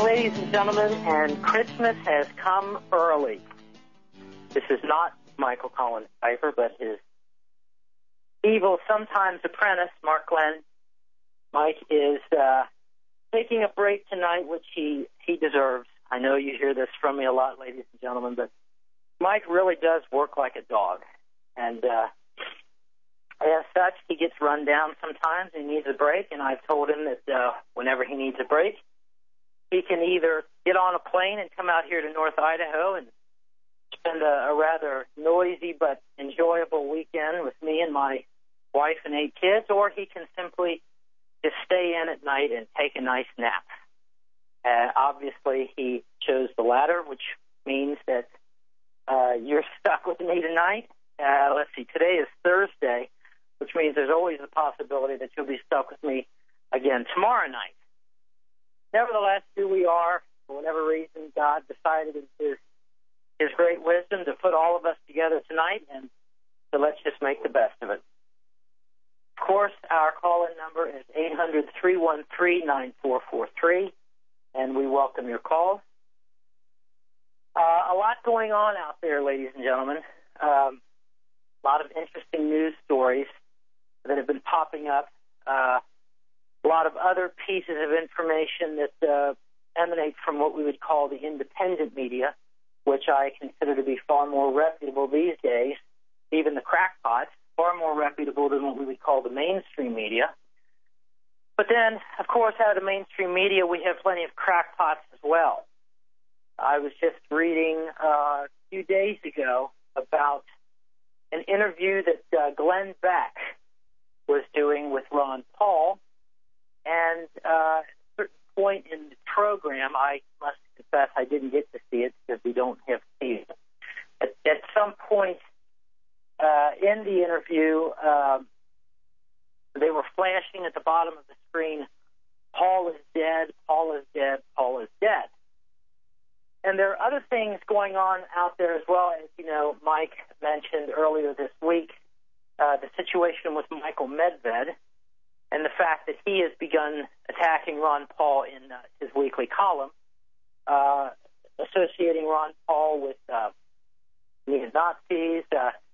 ladies and gentlemen, and Christmas has come early. This is not Michael Collins Pfeiffer, but his evil, sometimes apprentice, Mark Glenn. Mike is taking a break tonight, which he deserves. I know you hear this from me a lot, ladies and gentlemen, but Mike really does work like a dog. And as such, he gets run down sometimes. He needs a break, and I've told him that whenever he needs a break, he can either get on a plane and come out here to North Idaho and spend a rather noisy but enjoyable weekend with me and my wife and 8 kids, or he can simply just stay in at night and take a nice nap. Obviously, he chose the latter, which means that you're stuck with me tonight. Let's see, today is Thursday, which means there's always a possibility that you'll be stuck with me again tomorrow night. Nevertheless, here we are. For whatever reason, God decided in His great wisdom to put all of us together tonight, and so let's just make the best of it. Of course, our call-in number is 800-313-9443, and we welcome your calls. A lot going on out there, ladies and gentlemen. A lot of interesting news stories that have been popping up. A lot of other pieces of information that emanate from what we would call the independent media, which I consider to be far more reputable these days, even the crackpots, far more reputable than what we would call the mainstream media. But then, of course, out of the mainstream media, we have plenty of crackpots as well. I was just reading a few days ago about an interview that Glenn Beck was doing with Ron Paul. And at a certain point in the program, I must confess I didn't get to see it because we don't have TV. At some point in the interview, they were flashing at the bottom of the screen, Paul is dead, Paul is dead, Paul is dead. And there are other things going on out there as well. As you know, Mike mentioned earlier this week, the situation with Michael Medved, and the fact that he has begun attacking Ron Paul in his weekly column, associating Ron Paul with neo-Nazis.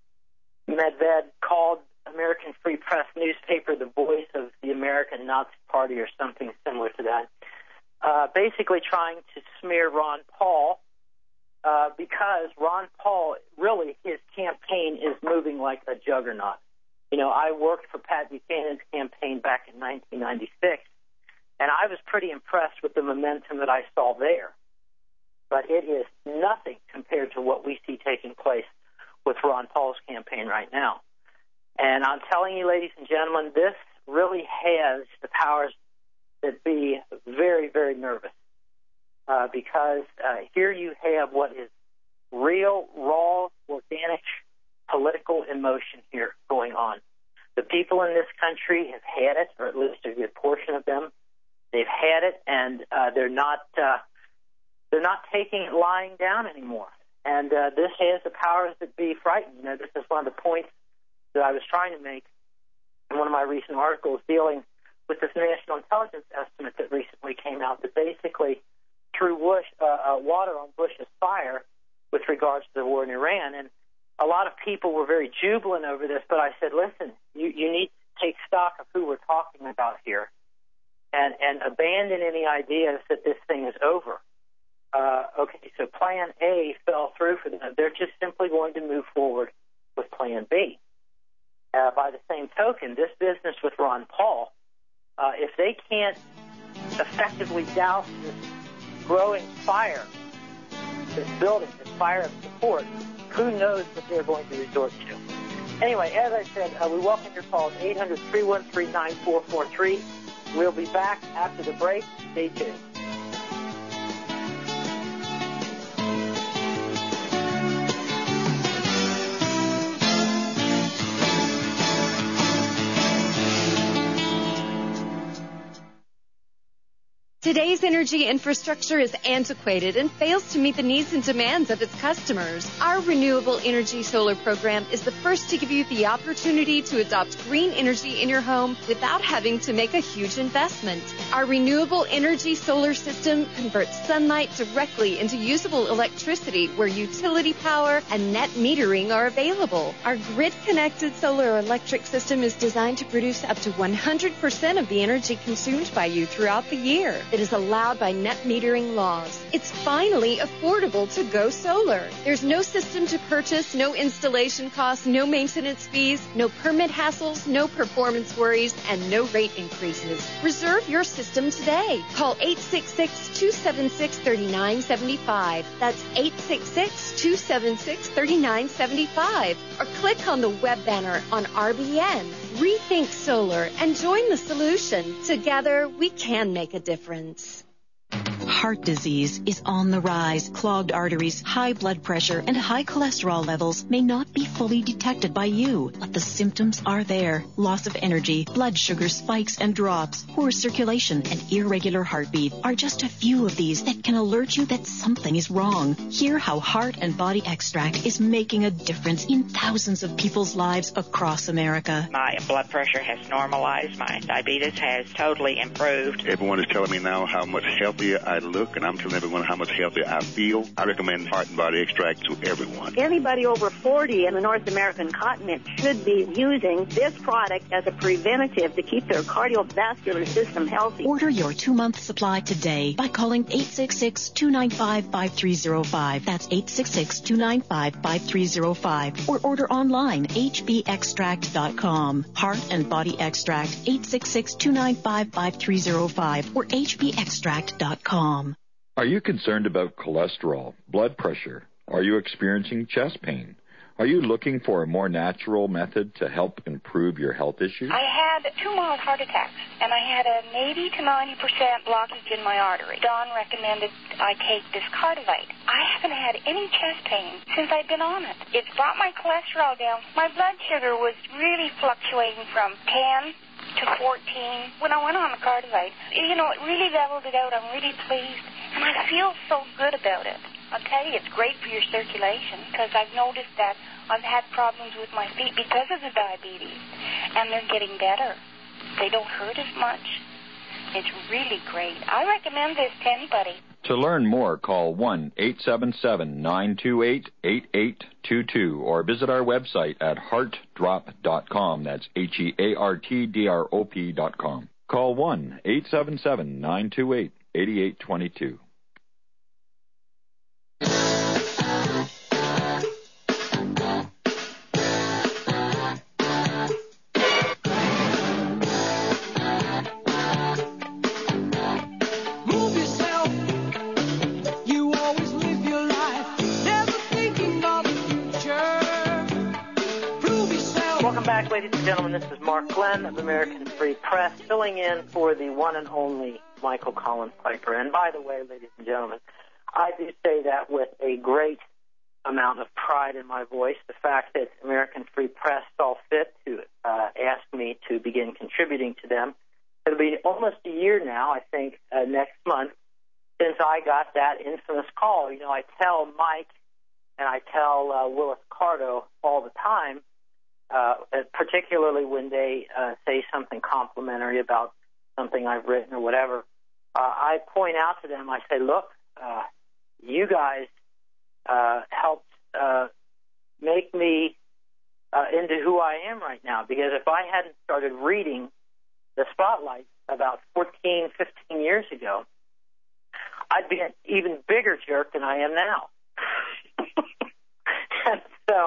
Medved called American Free Press newspaper the voice of the American Nazi Party or something similar to that, basically trying to smear Ron Paul because Ron Paul, really, his campaign is moving like a juggernaut. You know, I worked for Pat Buchanan's campaign back in 1996, and I was pretty impressed with the momentum that I saw there. But it is nothing compared to what we see taking place with Ron Paul's campaign right now. And I'm telling you, ladies and gentlemen, this really has the powers that be very, very nervous because here you have what is real, raw, organic political emotion here going on. The people in this country have had it, or at least a good portion of them. They've had it, and they're not taking it lying down anymore. And this has the powers that be frightened. You know, this is one of the points that I was trying to make in one of my recent articles dealing with this national intelligence estimate that recently came out that basically threw water on Bush's fire with regards to the war in Iran. And a lot of people were very jubilant over this, but I said, listen, you need to take stock of who we're talking about here and abandon any ideas that this thing is over. Okay, so Plan A fell through for them. They're just simply going to move forward with Plan B. By the same token, this business with Ron Paul, if they can't effectively douse this growing fire, this building, this fire of support, who knows what they're going to resort to. Anyway, as I said, we welcome your calls, 800-313-9443. We'll be back after the break. Stay tuned. Today's energy infrastructure is antiquated and fails to meet the needs and demands of its customers. Our Renewable Energy Solar program is the first to give you the opportunity to adopt green energy in your home without having to make a huge investment. Our Renewable Energy Solar system converts sunlight directly into usable electricity where utility power and net metering are available. Our grid-connected solar electric system is designed to produce up to 100% of the energy consumed by you throughout the year. It is allowed by net metering laws. It's finally affordable to go solar. There's no system to purchase, no installation costs, no maintenance fees, no permit hassles, no performance worries, and no rate increases. Reserve your system today. Call 866-276-3975. That's 866-276-3975. Or click on the web banner on RBN. Rethink solar and join the solution. Together, we can make a difference. Heart disease is on the rise. Clogged arteries, high blood pressure, and high cholesterol levels may not be fully detected by you, but the symptoms are there. Loss of energy, blood sugar spikes and drops, poor circulation, and irregular heartbeat are just a few of these that can alert you that something is wrong. Hear how Heart and Body Extract is making a difference in thousands of people's lives across America. My blood pressure has normalized. My diabetes has totally improved. Everyone is telling me now how much healthier I look, and I'm telling everyone how much healthier I feel. I recommend Heart and Body Extract to everyone. Anybody over 40 in the North American continent should be using this product as a preventative to keep their cardiovascular system healthy. Order your 2-month supply today by calling 866-295-5305. That's 866-295-5305. Or order online, hbextract.com. Heart and Body Extract, 866-295-5305 or hbextract.com. Are you concerned about cholesterol, blood pressure? Are you experiencing chest pain? Are you looking for a more natural method to help improve your health issues? I had 2 mild heart attacks, and I had an 80 to 90% blockage in my artery. Don recommended I take this Cardivite. I haven't had any chest pain since I've been on it. It's brought my cholesterol down. My blood sugar was really fluctuating from 10 to 14 when I went on the Cardivite. You know, it really leveled it out. I'm really pleased, and I feel so good about it. I'll tell you, it's great for your circulation because I've noticed that I've had problems with my feet because of the diabetes, and they're getting better. They don't hurt as much. It's really great. I recommend this to anybody. To learn more, call 1-877-928-8822 or visit our website at heartdrop.com. That's HEARTDROP.com. Call 1-877-928-8822. Back, ladies and gentlemen, this is Mark Glenn of American Free Press, filling in for the one and only Michael Collins Piper. And by the way, ladies and gentlemen, I do say that with a great amount of pride in my voice. The fact that American Free Press saw fit to ask me to begin contributing to them. It'll be almost a year now, I think, next month, since I got that infamous call. You know, I tell Mike and I tell Willis Carto all the time, particularly when they say something complimentary about something I've written or whatever, I point out to them, I say, look, you guys helped make me into who I am right now, because if I hadn't started reading the Spotlight about 14, 15 years ago, I'd be an even bigger jerk than I am now. And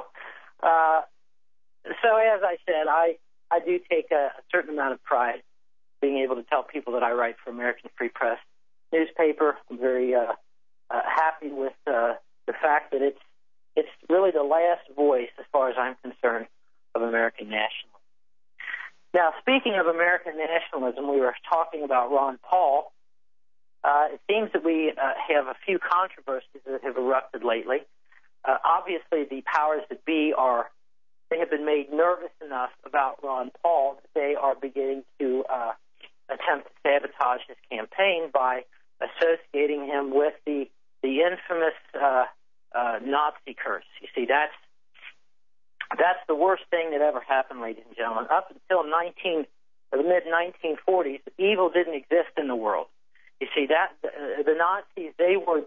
so as I said, I do take a certain amount of pride being able to tell people that I write for American Free Press newspaper. I'm very happy with the fact that it's really the last voice, as far as I'm concerned, of American nationalism. Now, speaking of American nationalism, we were talking about Ron Paul. It seems that we have a few controversies that have erupted lately. Obviously, the powers that be they have been made nervous enough about Ron Paul that they are beginning to attempt to sabotage his campaign by associating him with the infamous Nazi curse. You see, that's the worst thing that ever happened, ladies and gentlemen. Up until the mid-1940s, evil didn't exist in the world. You see, that the Nazis, they were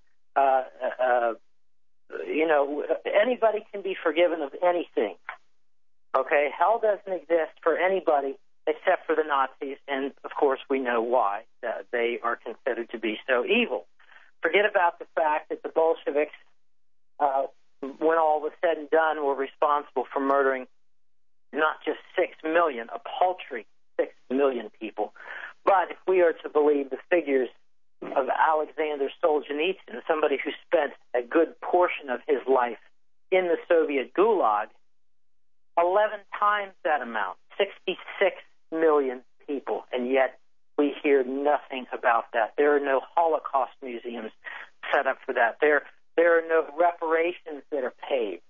anybody can be forgiven of anything. Okay, hell doesn't exist for anybody except for the Nazis, and of course we know why. They are considered to be so evil. Forget about the fact that the Bolsheviks, when all was said and done, were responsible for murdering not just 6 million, a paltry 6 million people, but if we are to believe the figures of Alexander Solzhenitsyn, somebody who spent a good portion of his life in the Soviet Gulag, 11 times that amount, 66 million people, and yet we hear nothing about that. There are no Holocaust museums set up for that. There are no reparations that are paid.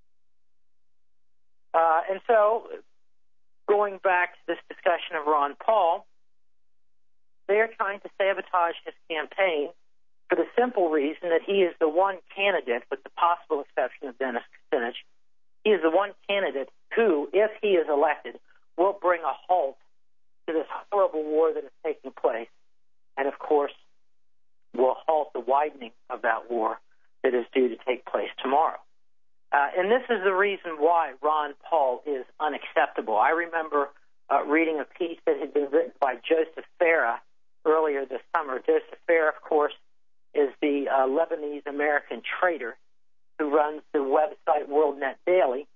And so, going back to this discussion of Ron Paul, they're trying to sabotage his campaign for the simple reason that he is the one candidate, with the possible exception of Dennis Kucinich, he is the one candidate who, if he is elected, will bring a halt to this horrible war that is taking place, and of course will halt the widening of that war that is due to take place tomorrow. And this is the reason why Ron Paul is unacceptable. I remember reading a piece that had been written by Joseph Farah earlier this summer. Joseph Farah, of course, is the Lebanese-American traitor who runs the website WorldNet Daily,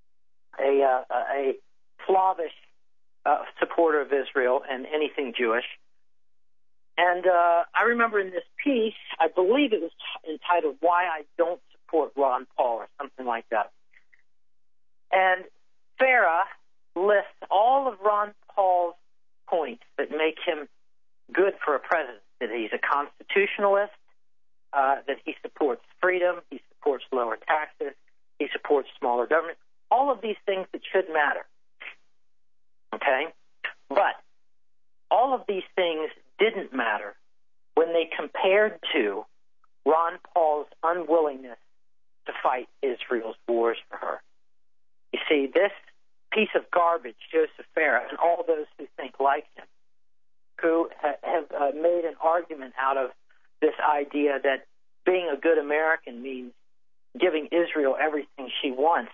a Slavish supporter of Israel and anything Jewish. And I remember in this piece, I believe it was entitled "Why I Don't Support Ron Paul" or something like that. And Farah lists all of Ron Paul's points that make him good for a president: that he's a constitutionalist, that he supports freedom, he supports lower taxes, he supports smaller government, all of these things that should matter. Okay? But all of these things didn't matter when they compared to Ron Paul's unwillingness to fight Israel's wars for her. You see, this piece of garbage, Joseph Farah, and all those who think like him, who have made an argument out of this idea that being a good American means giving Israel everything she wants.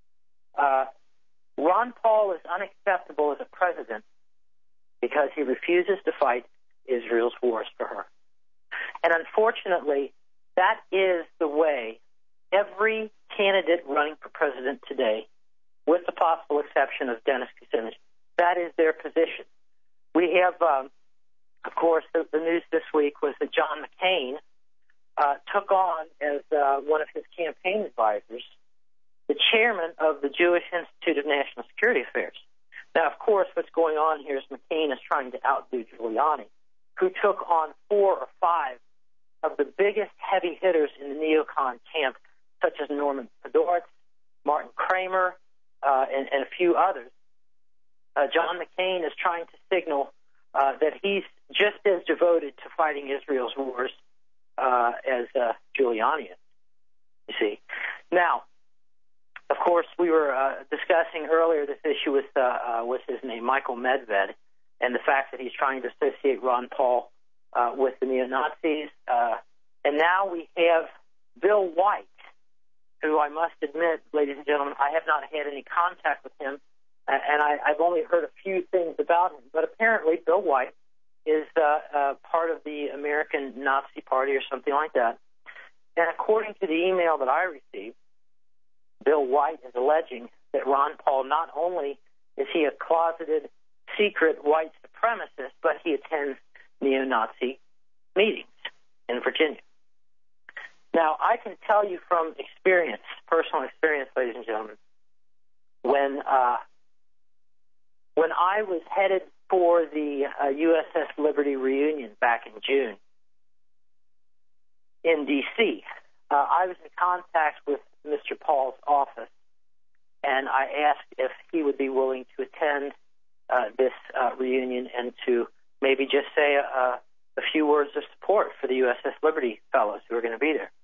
Ron Paul is unacceptable as a president because he refuses to fight Israel's wars for her. And unfortunately, that is the way every candidate running for president today, with the possible exception of Dennis Kucinich, that is their position. We have, of course, the news this week was that John McCain took on as one of his campaign advisors the chairman of the Jewish Institute of National Security Affairs. Now, of course, what's going on here is McCain is trying to outdo Giuliani, who took on 4 or 5 of the biggest heavy hitters in the neocon camp, such as Norman Podhoretz, Martin Kramer, and a few others. John McCain is trying to signal that he's just as devoted to fighting Israel's wars as Giuliani is, you see. Now, of course, we were discussing earlier this issue with what's his name, Michael Medved, and the fact that he's trying to associate Ron Paul with the neo-Nazis. And now we have Bill White, who I must admit, ladies and gentlemen, I have not had any contact with him, and I've only heard a few things about him. But apparently Bill White is part of the American Nazi Party or something like that. And according to the email that I received, Bill White is alleging that Ron Paul, not only is he a closeted, secret white supremacist, but he attends neo-Nazi meetings in Virginia. Now, I can tell you from experience, personal experience, ladies and gentlemen, when I was headed for the USS Liberty reunion back in June in D.C., I was in contact with Mr. Paul's office, and I asked if he would be willing to attend this reunion and to maybe just say a few words of support for the USS Liberty fellows who are going to be there.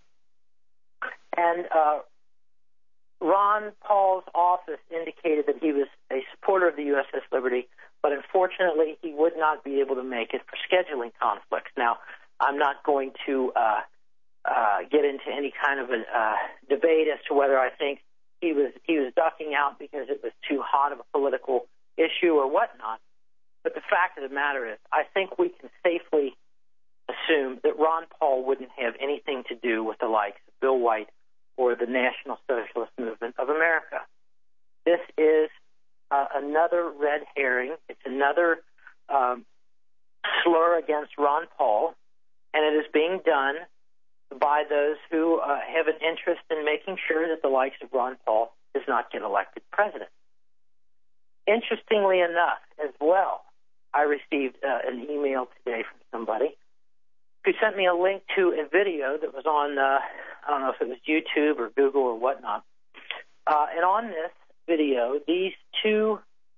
And Ron Paul's office indicated that he was a supporter of the USS Liberty, but unfortunately he would not be able to make it for scheduling conflicts. Now, I'm not going to get into any kind of a debate as to whether I think he was ducking out because it was too hot of a political issue or whatnot. But the fact of the matter is, I think we can safely assume that Ron Paul wouldn't have anything to do with the likes of Bill White or the National Socialist Movement of America. This is another red herring. It's another slur against Ron Paul, and it is being done by those who have an interest in making sure that the likes of Ron Paul does not get elected president. Interestingly enough, as well, I received an email today from somebody who sent me a link to a video that was on, I don't know if it was YouTube or Google or whatnot. And on this video, these two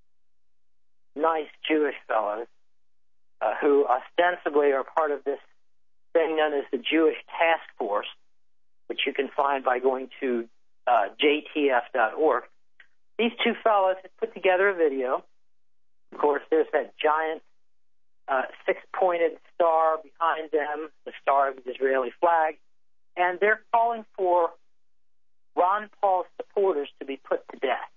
nice Jewish fellows who ostensibly are part of this thing known as the Jewish Task Force, which you can find by going to jtf.org. These two fellows have put together a video. Of course, there's that giant six-pointed star behind them, the star of the Israeli flag, and they're calling for Ron Paul's supporters to be put to death,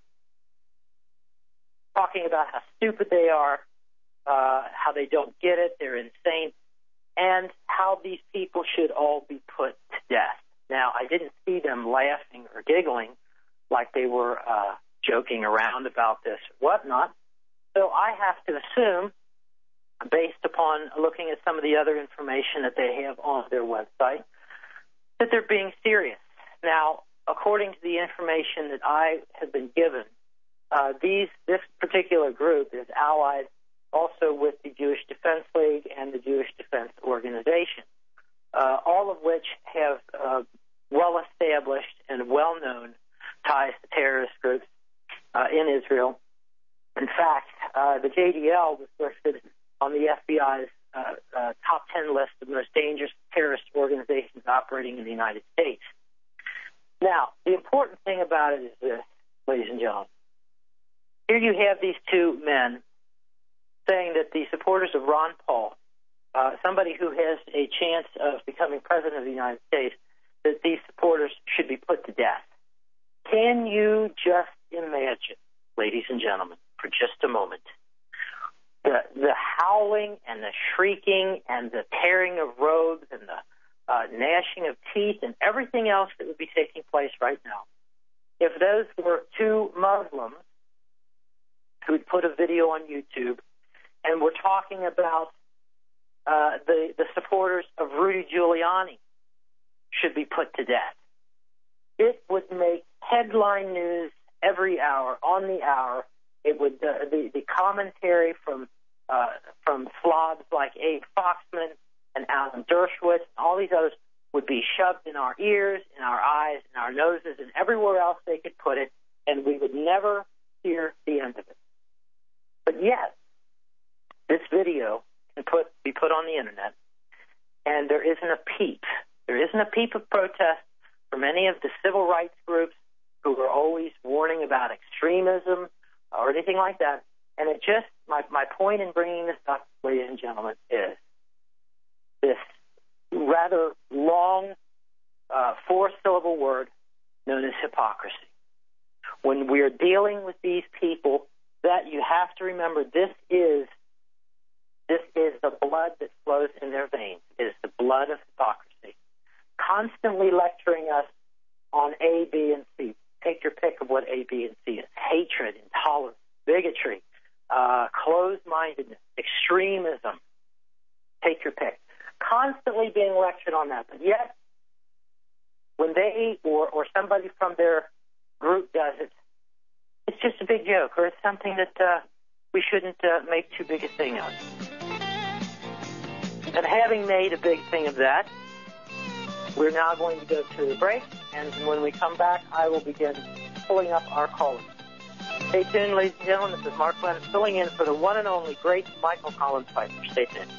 talking about how stupid they are, how they don't get it, they're insane, and how these people should all be put to death. Now, I didn't see them laughing or giggling like they were joking around about this or whatnot, so I have to assume, based upon looking at some of the other information that they have on their website, that they're being serious. Now, according to the information that I have been given, this particular group is allied also with the Jewish Defense League and the Jewish Defense Organization, all of which have well-established and well-known ties to terrorist groups in Israel. In fact, the JDL was listed on the FBI's top 10 list of most dangerous terrorist organizations operating in the United States. Now, the important thing about it is this, ladies and gentlemen. Here you have these two men saying that the supporters of Ron Paul, somebody who has a chance of becoming president of the United States, that these supporters should be put to death. Can you just imagine, ladies and gentlemen, for just a moment, the howling and the shrieking and the tearing of robes and the gnashing of teeth and everything else that would be taking place right now if those were two Muslims who would put a video on YouTube and were talking about the supporters of Rudy Giuliani should be put to death. It would make headline news every hour, on the hour. It would the commentary from slobs like Abe Foxman and Alan Dershowitz and all these others would be shoved in our ears, in our eyes, in our noses, and everywhere else they could put it, and we would never hear the end of it. But yet, this video can be put on the internet, and there isn't a peep. There isn't a peep of protest from any of the civil rights groups who are always warning about extremism or anything like that. And it just, my point in bringing this up, ladies and gentlemen, is this rather long, four-syllable word known as hypocrisy. When we're dealing with these people, that you have to remember, this is the blood that flows in their veins. It is the blood of hypocrisy. Constantly lecturing us on A, B, and C. Take your pick of what A, B, and C is. Hatred, intolerance, bigotry, closed-mindedness, extremism. Take your pick. Constantly being lectured on that. But yet, when they or somebody from their group does it, it's just a big joke, or it's something that we shouldn't make too big a thing of. And having made a big thing of that, we're now going to go to the break, and when we come back, I will begin pulling up our callers. Stay tuned, ladies and gentlemen. This is Mark Glenn filling in for the one and only great Michael Collins Piper. Stay tuned.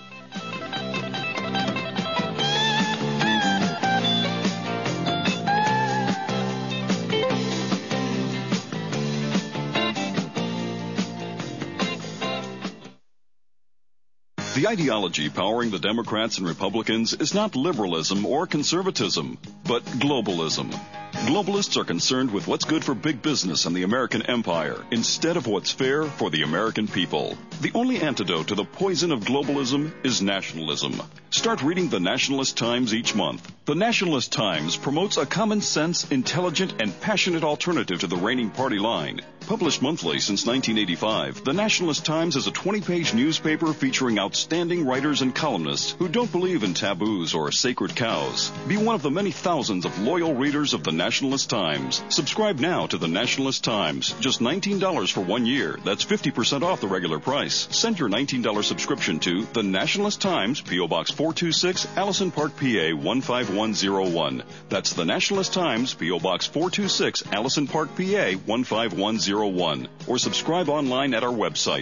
The ideology powering the Democrats and Republicans is not liberalism or conservatism, but globalism. Globalists are concerned with what's good for big business and the American empire instead of what's fair for the American people. The only antidote to the poison of globalism is nationalism. Start reading the Nationalist Times each month. The Nationalist Times promotes a common sense, intelligent, and passionate alternative to the reigning party line. Published monthly since 1985, the Nationalist Times is a 20-page newspaper featuring outstanding writers and columnists who don't believe in taboos or sacred cows. Be one of the many thousands of loyal readers of the Nationalist Times. Subscribe now to the Nationalist Times. Just $19 for 1 year. That's 50% off the regular price. Send your $19 subscription to the Nationalist Times, P.O. Box 426, Allison Park, PA 15101. That's the Nationalist Times, P.O. Box 426, Allison Park, PA 15101. Or subscribe online at our website,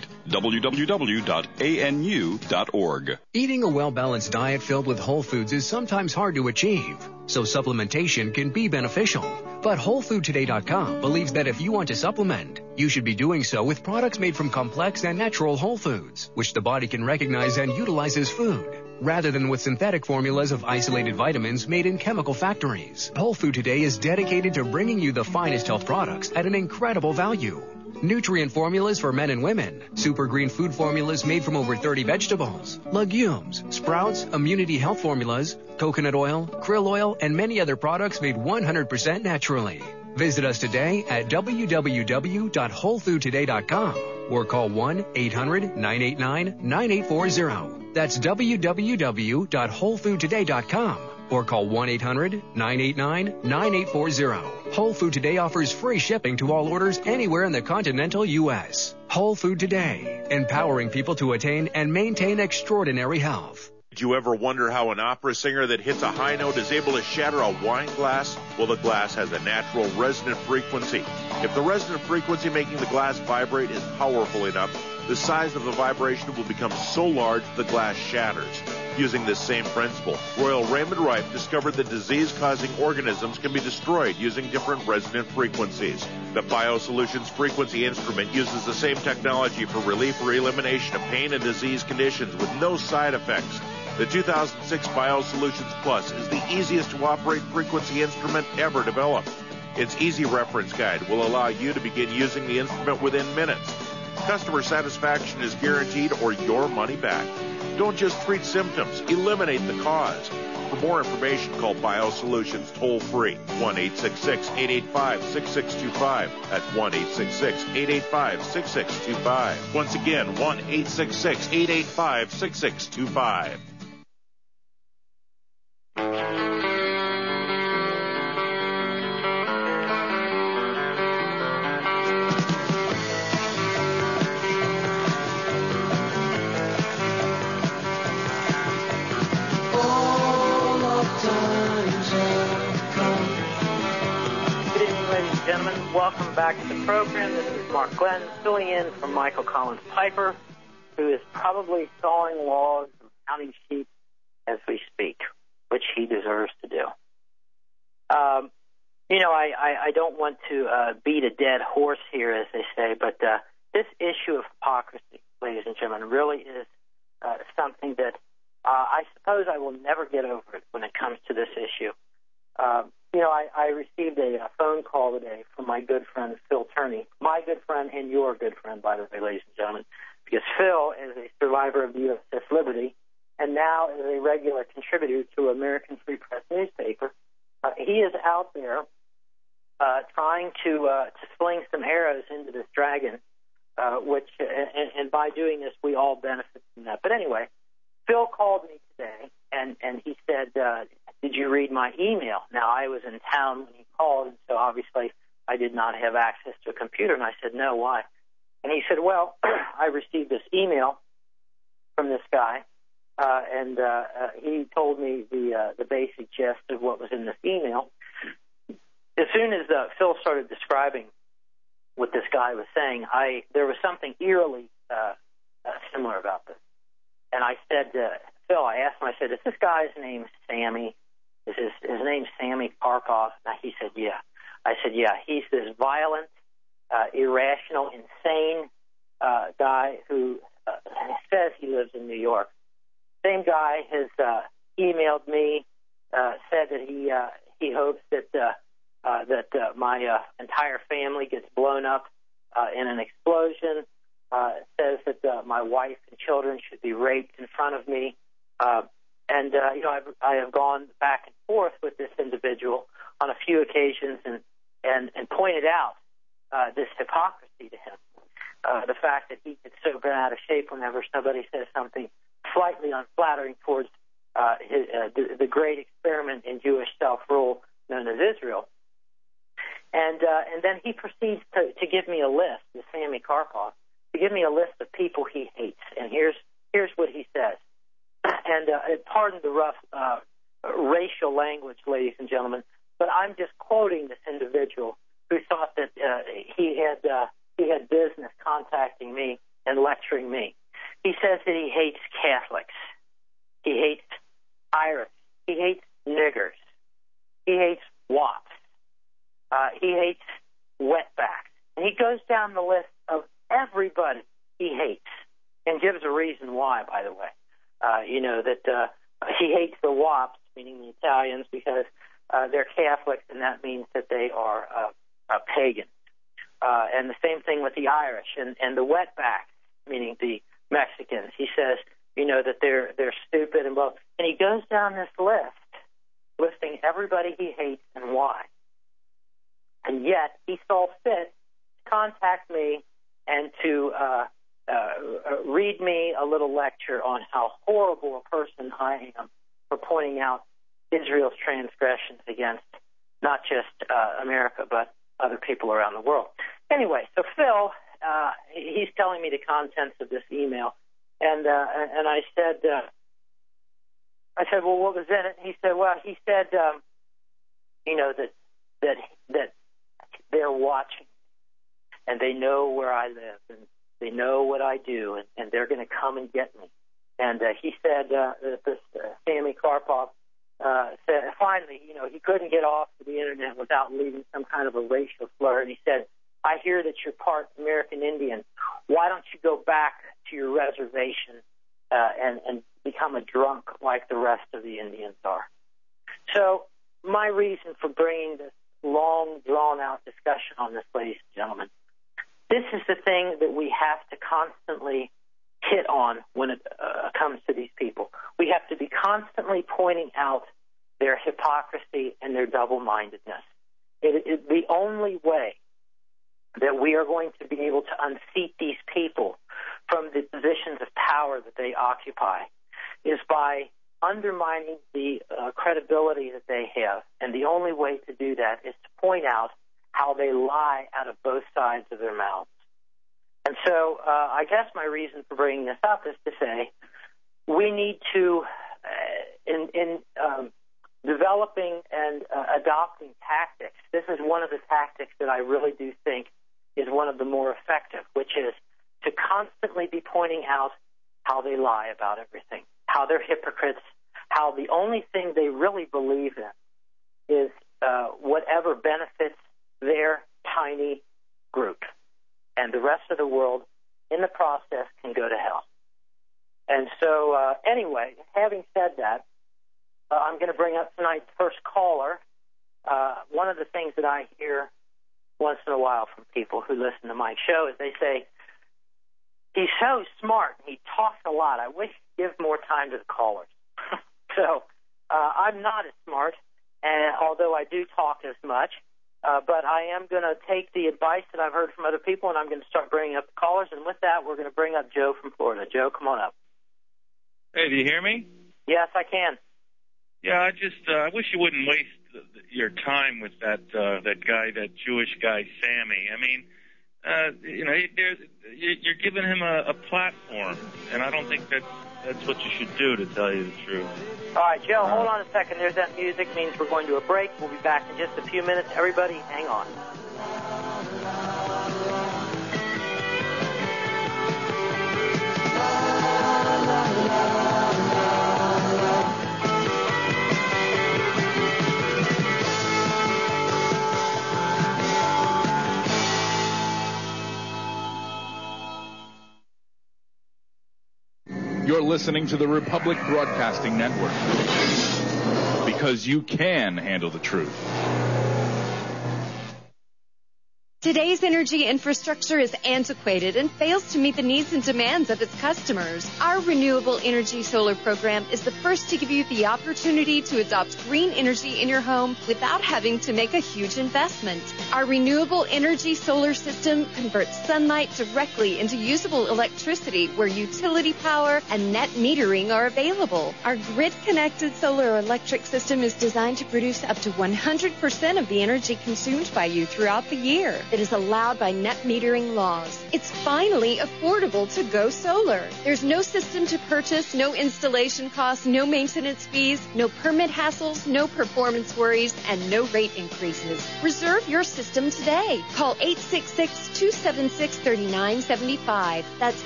www.anu.org. Eating a well-balanced diet filled with whole foods is sometimes hard to achieve, so supplementation can be beneficial. But WholeFoodToday.com believes that if you want to supplement, you should be doing so with products made from complex and natural whole foods, which the body can recognize and utilize as food, rather than with synthetic formulas of isolated vitamins made in chemical factories. Whole Food Today is dedicated to bringing you the finest health products at an incredible value. Nutrient formulas for men and women, super green food formulas made from over 30 vegetables, legumes, sprouts, immunity health formulas, coconut oil, krill oil, and many other products made 100% naturally. Visit us today at www.wholefoodtoday.com or call 1-800-989-9840. That's www.wholefoodtoday.com or call 1-800-989-9840. Whole Food Today offers free shipping to all orders anywhere in the continental U.S. Whole Food Today, empowering people to attain and maintain extraordinary health. Did you ever wonder how an opera singer that hits a high note is able to shatter a wine glass? Well, the glass has a natural resonant frequency. If the resonant frequency making the glass vibrate is powerful enough, the size of the vibration will become so large the glass shatters. Using this same principle, Royal Raymond Rife discovered that disease-causing organisms can be destroyed using different resonant frequencies. The BioSolutions frequency instrument uses the same technology for relief or elimination of pain and disease conditions with no side effects. The 2006 BioSolutions Plus is the easiest to operate frequency instrument ever developed. Its easy reference guide will allow you to begin using the instrument within minutes. Customer satisfaction is guaranteed or your money back. Don't just treat symptoms, eliminate the cause. For more information, call BioSolutions toll-free, 1-866-885-6625. That's 1-866-885-6625. Once again, 1-866-885-6625. Gentlemen, welcome back to the program. This is Mark Glenn filling in for Michael Collins Piper, who is probably sawing logs and counting sheep as we speak, which he deserves to do. I don't want to beat a dead horse here, as they say, but this issue of hypocrisy, ladies and gentlemen, really is something that I suppose I will never get over it when it comes to this issue. I received a phone call today from my good friend Phil Turney, my good friend and your good friend, by the way, ladies and gentlemen, because Phil is a survivor of the USS Liberty and now is a regular contributor to American Free Press newspaper. He is out there trying to sling some arrows into this dragon, which by doing this, we all benefit from that. But anyway, Phil called me today, and he said, did you read my email? Now, I was in town when he called, so obviously I did not have access to a computer, and I said, no, why? And he said, well, I received this email from this guy, and he told me the basic gist of what was in this email. As soon as Phil started describing what this guy was saying, there was something eerily similar about this. And I said, Phil, I asked him, I said, is this guy's name Sammy? Is his name Sammy Karpov? And he said, yeah. I said, yeah, he's this violent, irrational, insane guy who says he lives in New York. Same guy has emailed me, said that he hopes that my entire family gets blown up in an explosion. Says that my wife and children should be raped in front of me. And I have gone back and forth with this individual on a few occasions and pointed out this hypocrisy to him. The fact that he gets so bent out of shape whenever somebody says something slightly unflattering towards the great experiment in Jewish self-rule known as Israel. And then he proceeds to give me a list, the Sammy Karpov, to give me a list of people he hates. And here's what he says. And pardon the rough racial language, ladies and gentlemen, but I'm just quoting this individual who thought that he had business contacting me and lecturing me. He says that he hates Catholics. He hates Irish. He hates niggers. He hates wops. He hates wetbacks. And he goes down the list of everybody he hates and gives a reason why, by the way. That he hates the wops, meaning the Italians, because they're Catholics, and that means that they are pagan. And the same thing with the Irish and the wetbacks, meaning the Mexicans. He says, that they're stupid and well. And he goes down this list, listing everybody he hates and why. And yet he saw fit to contact me and to read me a little lecture on how horrible a person I am for pointing out Israel's transgressions against not just America, but other people around the world. Anyway, so Phil, he's telling me the contents of this email, and I said, well, what was in it? He said, that they're watching, and they know where I live, and they know what I do, and they're going to come and get me. And he said that this Sammy Karpov said finally, he couldn't get off the internet without leaving some kind of a racial slur. And he said, I hear that you're part American Indian. Why don't you go back to your reservation and become a drunk like the rest of the Indians are? So my reason for bringing this long, drawn-out discussion on this, ladies and gentlemen, this is the thing that we have to constantly hit on when it comes to these people. We have to be constantly pointing out their hypocrisy and their double-mindedness. The only way that we are going to be able to unseat these people from the positions of power that they occupy is by undermining the credibility that they have. And the only way to do that is to point out how they lie out of both sides of their mouths. And so I guess my reason for bringing this up is to say we need to, in developing and adopting tactics, this is one of the tactics that I really do think is one of the more effective, which is to constantly be pointing out how they lie about everything, how they're hypocrites, how the only thing they really believe in is whatever benefits their tiny group. And the rest of the world, in the process, can go to hell. And so, anyway, having said that, I'm going to bring up tonight's first caller. One of the things that I hear once in a while from people who listen to my show is they say, he's so smart, he talks a lot. I wish he'd give more time to the callers. So I'm not as smart, although I do talk as much. But I am going to take the advice that I've heard from other people, and I'm going to start bringing up the callers. And with that, we're going to bring up Joe from Florida. Joe, come on up. Hey, do you hear me? Yes, I can. Yeah, I wish you wouldn't waste your time with that guy, that Jewish guy, Sammy. I mean, you're giving him a platform, and I don't think that's what you should do, to tell you the truth. All right, Joe, hold on a second. There's that music. Means we're going to a break. We'll be back in just a few minutes. Everybody, hang on. You're listening to the Republic Broadcasting Network. Because you can handle the truth. Today's energy infrastructure is antiquated and fails to meet the needs and demands of its customers. Our renewable energy solar program is the first to give you the opportunity to adopt green energy in your home without having to make a huge investment. Our renewable energy solar system converts sunlight directly into usable electricity where utility power and net metering are available. Our grid-connected solar electric system is designed to produce up to 100% of the energy consumed by you throughout the year. It is allowed by net metering laws. It's finally affordable to go solar. There's no system to purchase, no installation costs, no maintenance fees, no permit hassles, no performance worries, and no rate increases. Reserve your system today. Call 866-276-3975. That's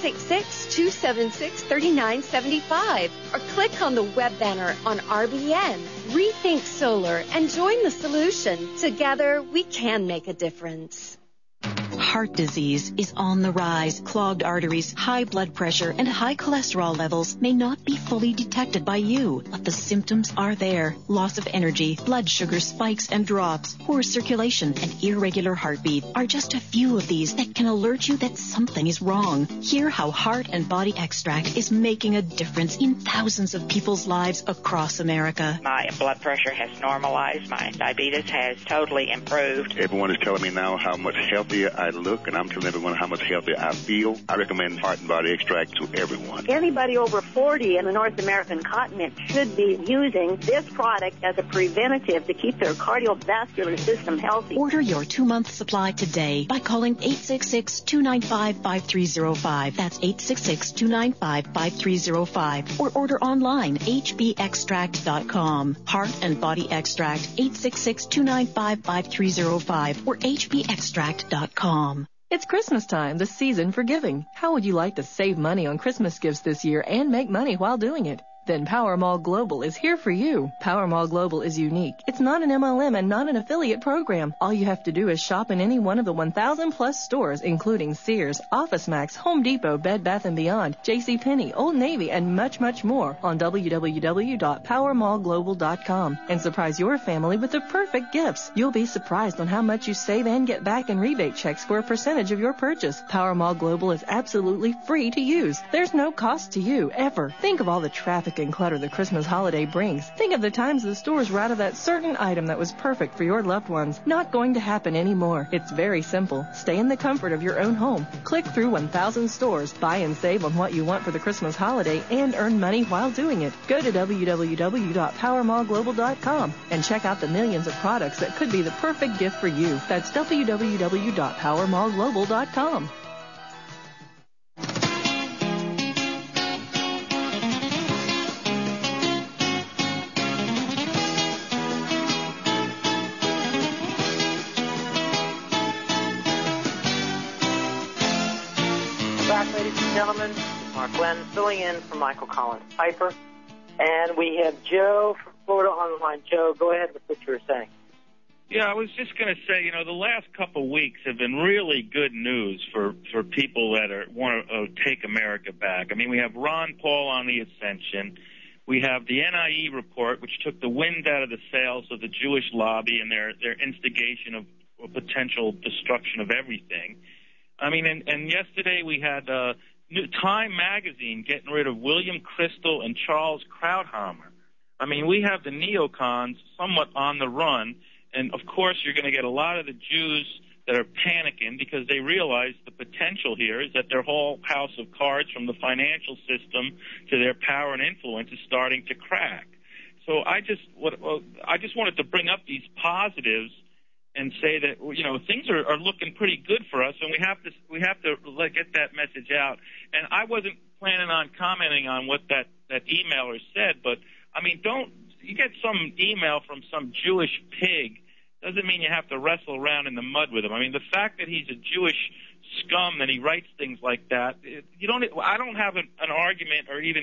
866-276-3975. Or click on the web banner on RBN. Rethink Solar and join the solution. Together, we can make a difference. Heart disease is on the rise. Clogged arteries, high blood pressure, and high cholesterol levels may not be fully detected by you, but the symptoms are there. Loss of energy, blood sugar spikes and drops, poor circulation, and irregular heartbeat are just a few of these that can alert you that something is wrong. Hear how Heart and Body Extract is making a difference in thousands of people's lives across America. My blood pressure has normalized. My diabetes has totally improved. Everyone is telling me now how much healthier I look, and I'm telling everyone how much healthier I feel. I recommend Heart and Body Extract to everyone. Anybody over 40 in the North American continent should be using this product as a preventative to keep their cardiovascular system healthy. Order your 2-month supply today by calling 866-295-5305. That's 866-295-5305. Or order online, hbextract.com. Heart and Body Extract, 866-295-5305 or hbextract.com. It's Christmas time, the season for giving. How would you like to save money on Christmas gifts this year and make money while doing it? Then Power Mall Global is here for you. Power Mall Global is unique. It's not an MLM and not an affiliate program. All you have to do is shop in any one of the 1,000 plus stores, including Sears, OfficeMax, Home Depot, Bed Bath & Beyond, JCPenney, Old Navy, and much, much more on www.powermallglobal.com and surprise your family with the perfect gifts. You'll be surprised on how much you save and get back in rebate checks for a percentage of your purchase. Power Mall Global is absolutely free to use. There's no cost to you, ever. Think of all the traffic and clutter the Christmas holiday brings. Think of the times the stores were out of that certain item that was perfect for your loved ones. Not going to happen anymore. It's very simple. Stay in the comfort of your own home. Click through 1,000 stores, buy and save on what you want for the Christmas holiday, and earn money while doing it. Go to www.powermallglobal.com and check out the millions of products that could be the perfect gift for you. That's www.powermallglobal.com. Ladies and gentlemen, Mark Glenn filling in for Michael Collins Piper. And we have Joe from Florida on the line. Joe, go ahead with what you were saying. Yeah, I was just going to say, the last couple of weeks have been really good news for people that want to take America back. I mean, we have Ron Paul on the ascension. We have the NIE report, which took the wind out of the sails of the Jewish lobby and their instigation of potential destruction of everything. I mean, and yesterday we had Time Magazine getting rid of William Crystal and Charles Krauthammer. I mean, we have the neocons somewhat on the run, and of course you're going to get a lot of the Jews that are panicking because they realize the potential here is that their whole house of cards, from the financial system to their power and influence, is starting to crack. So I just wanted to bring up these positives and say that things are looking pretty good for us, and we have to get that message out. And I wasn't planning on commenting on what that emailer said, but I mean, you get some email from some Jewish pig doesn't mean you have to wrestle around in the mud with him. I mean, the fact that he's a Jewish scum and he writes things like that, I don't have an argument or even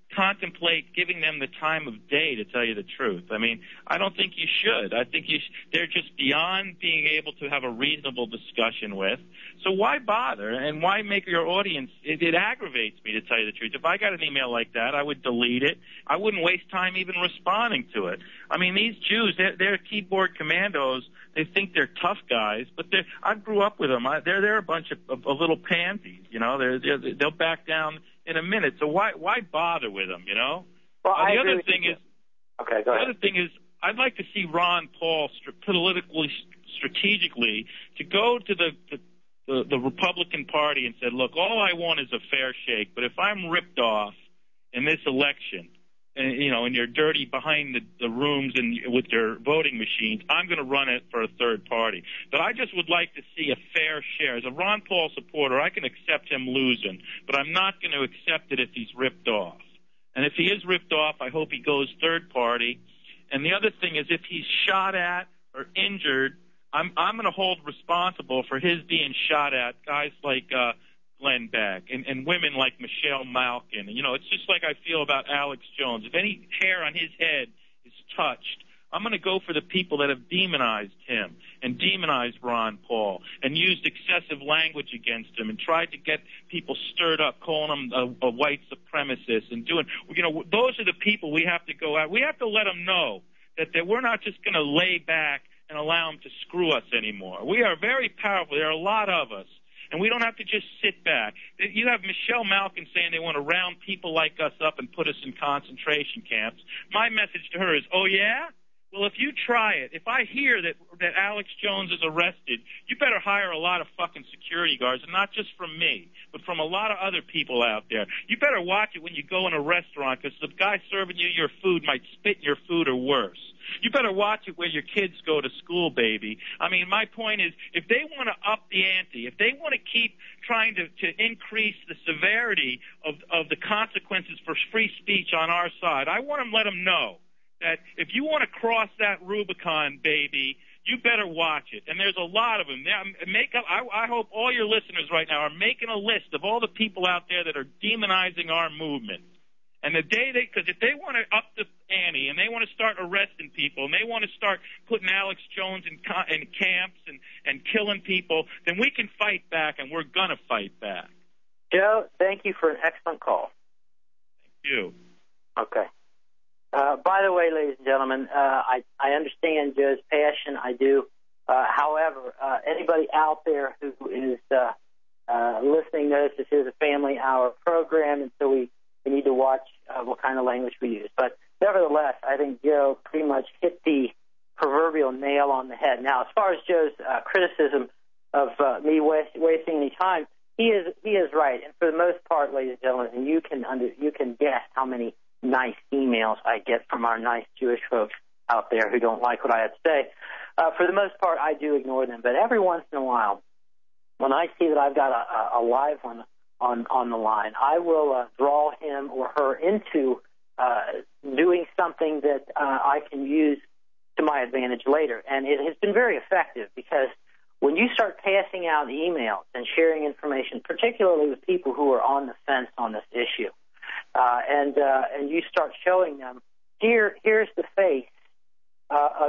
contemplate giving them the time of day, to tell you the truth. I mean, I don't think you should. I think they're just beyond being able to have a reasonable discussion with. So why bother? And why make your audience? It aggravates me, to tell you the truth. If I got an email like that, I would delete it. I wouldn't waste time even responding to it. I mean, these Jews, they're keyboard commandos. They think they're tough guys, but I grew up with them. They're a bunch of little pansies, you know. They'll back down in a minute. So why bother with them, you know? Well, the other thing is, okay, go ahead. The other thing is, I'd like to see Ron Paul politically, strategically, to go to the Republican Party and said, look, all I want is a fair shake, but if I'm ripped off in this election, and, you know, and you're dirty behind the rooms and with your voting machines, I'm going to run it for a third party. But I just would like to see a fair share. As a Ron Paul supporter, I can accept him losing, but I'm not going to accept it if he's ripped off. And if he is ripped off, I hope he goes third party. And the other thing is, if he's shot at or injured, I'm going to hold responsible for his being shot at guys like Glenn Beck and women like Michelle Malkin. You know, it's just like I feel about Alex Jones. If any hair on his head is touched, I'm going to go for the people that have demonized him and demonized Ron Paul and used excessive language against him and tried to get people stirred up, calling him a white supremacist and doing, you know, those are the people we have to go at. We have to let them know that we're not just going to lay back and allow them to screw us anymore. We are very powerful. There are a lot of us. And we don't have to just sit back. You have Michelle Malkin saying they want to round people like us up and put us in concentration camps. My message to her is, oh, yeah? Well, if you try it, if I hear that Alex Jones is arrested, you better hire a lot of fucking security guards, and not just from me, but from a lot of other people out there. You better watch it when you go in a restaurant, because the guy serving you your food might spit in your food or worse. You better watch it where your kids go to school, baby. I mean, my point is, if they want to up the ante, if they want to keep trying to increase the severity of the consequences for free speech on our side, I want to let them know that if you want to cross that Rubicon, baby, you better watch it. And there's a lot of them. I hope all your listeners right now are making a list of all the people out there that are demonizing our movement. And the day because if they want to up the ante and they want to start arresting people and they want to start putting Alex Jones in camps and killing people, then we can fight back, and we're going to fight back. Joe, thank you for an excellent call. Thank you. Okay. By the way, ladies and gentlemen, I understand Joe's passion. I do. However, anybody out there who is listening knows this is a family hour program, and so we need to watch what kind of language we use. But nevertheless, I think Joe pretty much hit the proverbial nail on the head. Now, as far as Joe's criticism of me wasting any time, he is right. And for the most part, ladies and gentlemen, and you can guess how many nice emails I get from our nice Jewish folks out there who don't like what I have to say. For the most part, I do ignore them. But every once in a while, when I see that I've got a live one on the line, I will draw him or her into doing something that I can use to my advantage later. And it has been very effective, because when you start passing out emails and sharing information, particularly with people who are on the fence on this issue, and you start showing them, here's the face of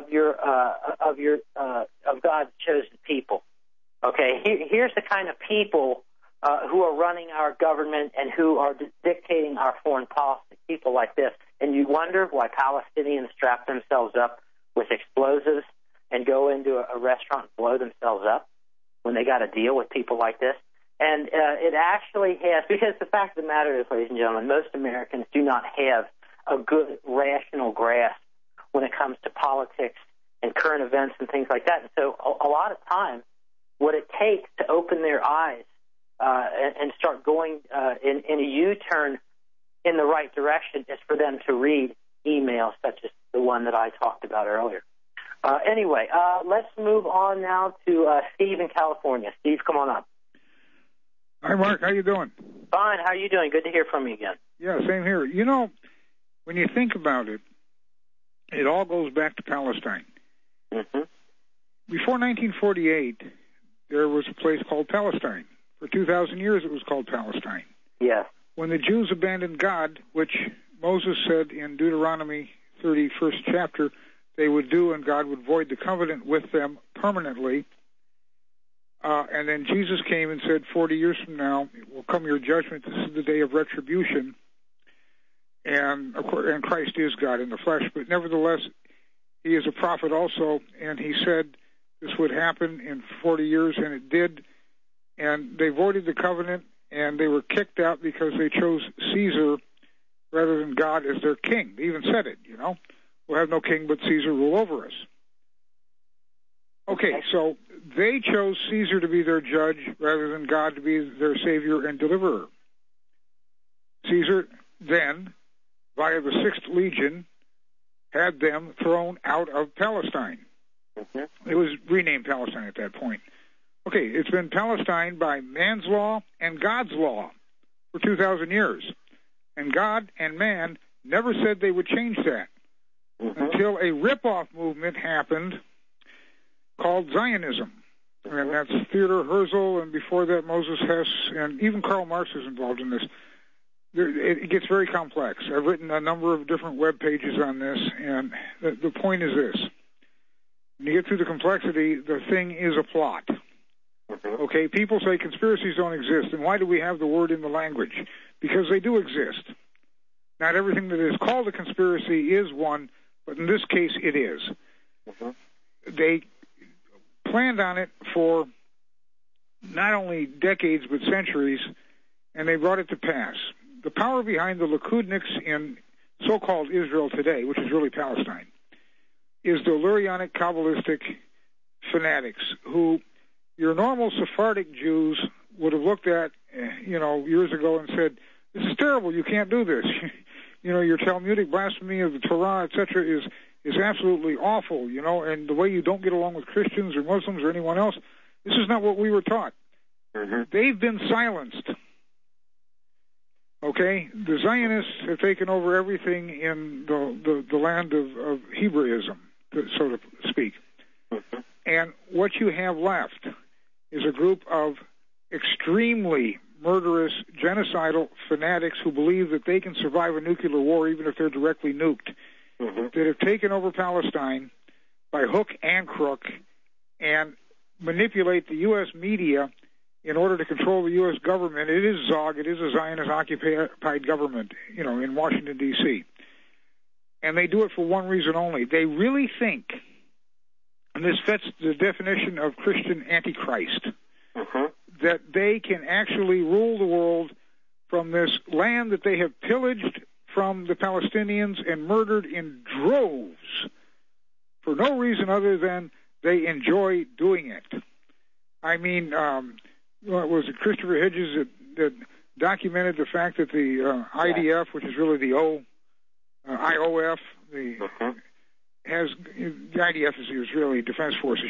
God's chosen people. Okay, here's the kind of people who are running our government and who are dictating our foreign policy. People like this, and you wonder why Palestinians strap themselves up with explosives and go into a restaurant and blow themselves up when they got to deal with people like this. And it actually has, because the fact of the matter is, ladies and gentlemen, most Americans do not have a good rational grasp when it comes to politics and current events and things like that. And so a lot of times what it takes to open their eyes and start going in a U-turn in the right direction is for them to read emails such as the one that I talked about earlier. Anyway, let's move on now to Steve in California. Steve, come on up. Hi, Mark. How you doing? Fine. How are you doing? Good to hear from you again. Yeah, same here. You know, when you think about it, it all goes back to Palestine. Mm-hmm. Before 1948, there was a place called Palestine. For 2,000 years, it was called Palestine. Yes. When the Jews abandoned God, which Moses said in Deuteronomy 31st chapter they would do, and God would void the covenant with them permanently. And then Jesus came and said, 40 years from now will come your judgment. This is the day of retribution. And Christ is God in the flesh, but nevertheless, he is a prophet also, and he said this would happen in 40 years, and it did. And they voided the covenant, and they were kicked out because they chose Caesar rather than God as their king. They even said it, We'll have no king but Caesar rule over us. Okay, so they chose Caesar to be their judge rather than God to be their savior and deliverer. Caesar then, via the 6th Legion, had them thrown out of Palestine. It was renamed Palestine at that point. Okay, it's been Palestine by man's law and God's law for 2,000 years. And God and man never said they would change that until a rip-off movement happened called Zionism. And that's Theodor Herzl, and before that Moses Hess, and even Karl Marx is involved in this. It gets very complex. I've written a number of different web pages on this, and the point is this. When you get through the complexity, the thing is a plot. Okay, people say conspiracies don't exist, and why do we have the word in the language? Because they do exist. Not everything that is called a conspiracy is one, but in this case it is. They planned on it for not only decades but centuries, and they brought it to pass. The power behind the Likudniks in so-called Israel today, which is really Palestine, is the Lurianic Kabbalistic fanatics who your normal Sephardic Jews would have looked at, years ago and said, this is terrible, you can't do this. Your Talmudic blasphemy of the Torah, etc., is absolutely awful, and the way you don't get along with Christians or Muslims or anyone else, this is not what we were taught. They've been silenced. Okay? The Zionists have taken over everything in the land of Hebraism, so to speak. And what you have left is a group of extremely murderous, genocidal fanatics who believe that they can survive a nuclear war even if they're directly nuked, that have taken over Palestine by hook and crook and manipulate the U.S. media in order to control the U.S. government. It is Zog, it is a Zionist-occupied government, in Washington, D.C. And they do it for one reason only. They really think, and this fits the definition of Christian Antichrist, that they can actually rule the world from this land that they have pillaged from the Palestinians and murdered in droves for no reason other than they enjoy doing it. I mean, was it Christopher Hedges that documented the fact that the IDF, which is really the IOF, has the IDF is the Israeli Defense Forces,